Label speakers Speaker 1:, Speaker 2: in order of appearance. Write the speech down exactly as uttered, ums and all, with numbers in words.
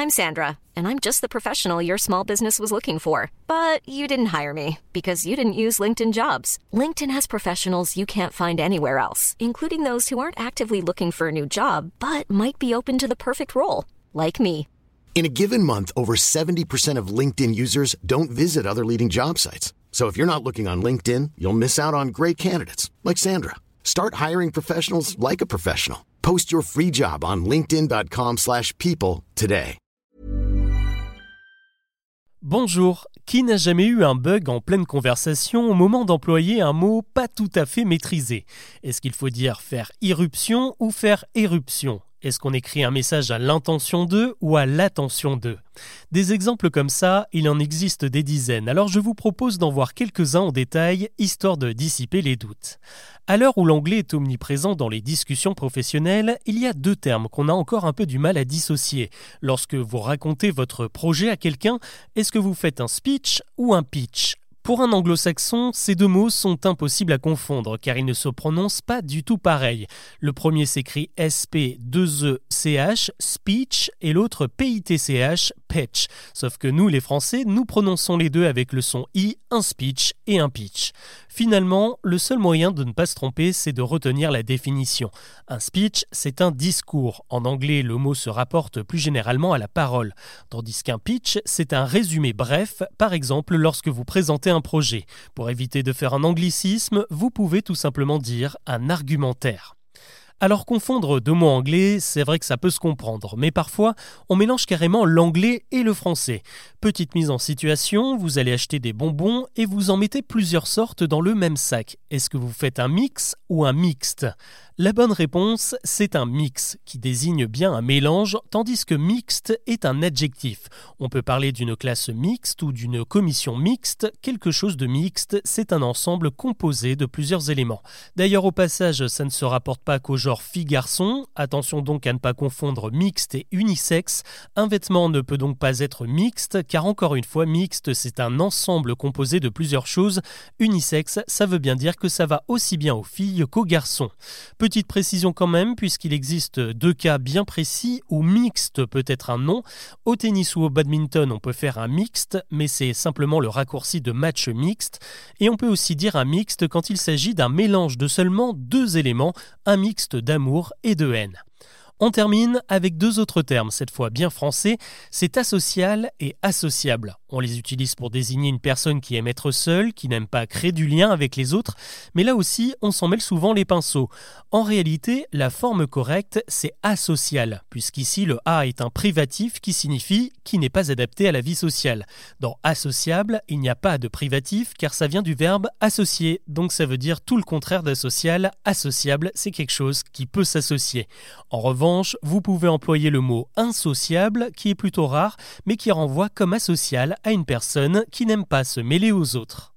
Speaker 1: I'm Sandra, and I'm just the professional your small business was looking for. But you didn't hire me because you didn't use LinkedIn Jobs. LinkedIn has professionals you can't find anywhere else, including those who aren't actively looking for a new job, but might be open to the perfect role, like me.
Speaker 2: In a given month, over seventy percent of LinkedIn users don't visit other leading job sites. So if you're not looking on LinkedIn, you'll miss out on great candidates like Sandra. Start hiring professionals like a professional. Post your free job on linkedin dot com slash people today.
Speaker 3: Bonjour, qui n'a jamais eu un bug en pleine conversation au moment d'employer un mot pas tout à fait maîtrisé? Est-ce qu'il faut dire faire irruption ou faire éruption? Est-ce qu'on écrit un message à l'intention de ou à l'attention de? Des exemples comme ça, il en existe des dizaines, alors je vous propose d'en voir quelques-uns en détail, histoire de dissiper les doutes. À l'heure où l'anglais est omniprésent dans les discussions professionnelles, il y a deux termes qu'on a encore un peu du mal à dissocier. Lorsque vous racontez votre projet à quelqu'un, est-ce que vous faites un speech ou un pitch ? Pour un anglo-saxon, ces deux mots sont impossibles à confondre car ils ne se prononcent pas du tout pareil. Le premier s'écrit S P deux E C H, speech, et l'autre P I T C H, pitch. Sauf que nous, les Français, nous prononçons les deux avec le son I, un speech et un pitch. Finalement, le seul moyen de ne pas se tromper, c'est de retenir la définition. Un speech, c'est un discours. En anglais, le mot se rapporte plus généralement à la parole. Tandis qu'un pitch, c'est un résumé bref, par exemple lorsque vous présentez un projet. Pour éviter de faire un anglicisme, vous pouvez tout simplement dire un argumentaire. Alors confondre deux mots anglais, c'est vrai que ça peut se comprendre, mais parfois on mélange carrément l'anglais et le français. Petite mise en situation, vous allez acheter des bonbons et vous en mettez plusieurs sortes dans le même sac. Est-ce que vous faites un mix ou un mixte ? La bonne réponse, c'est un mix, qui désigne bien un mélange, tandis que mixte est un adjectif. On peut parler d'une classe mixte ou d'une commission mixte. Quelque chose de mixte, c'est un ensemble composé de plusieurs éléments. D'ailleurs, au passage, ça ne se rapporte pas qu'au genre fille-garçon. Attention donc à ne pas confondre mixte et unisexe. Un vêtement ne peut donc pas être mixte, car encore une fois, mixte, c'est un ensemble composé de plusieurs choses. Unisexe, ça veut bien dire que ça va aussi bien aux filles qu'aux garçons. Petite précision quand même, puisqu'il existe deux cas bien précis où mixte peut être un nom. Au tennis ou au badminton, on peut faire un mixte, mais c'est simplement le raccourci de match mixte. Et on peut aussi dire un mixte quand il s'agit d'un mélange de seulement deux éléments, un mixte d'amour et de haine. On termine avec deux autres termes, cette fois bien français, c'est asocial et associable. On les utilise pour désigner une personne qui aime être seule, qui n'aime pas créer du lien avec les autres, mais là aussi, on s'en mêle souvent les pinceaux. En réalité, la forme correcte, c'est asocial, puisqu'ici le A est un privatif qui signifie qui n'est pas adapté à la vie sociale. Dans associable, il n'y a pas de privatif car ça vient du verbe associer, donc ça veut dire tout le contraire d'asocial. Associable, c'est quelque chose qui peut s'associer. En revanche, vous pouvez employer le mot insociable, qui est plutôt rare, mais qui renvoie comme asocial à une personne qui n'aime pas se mêler aux autres.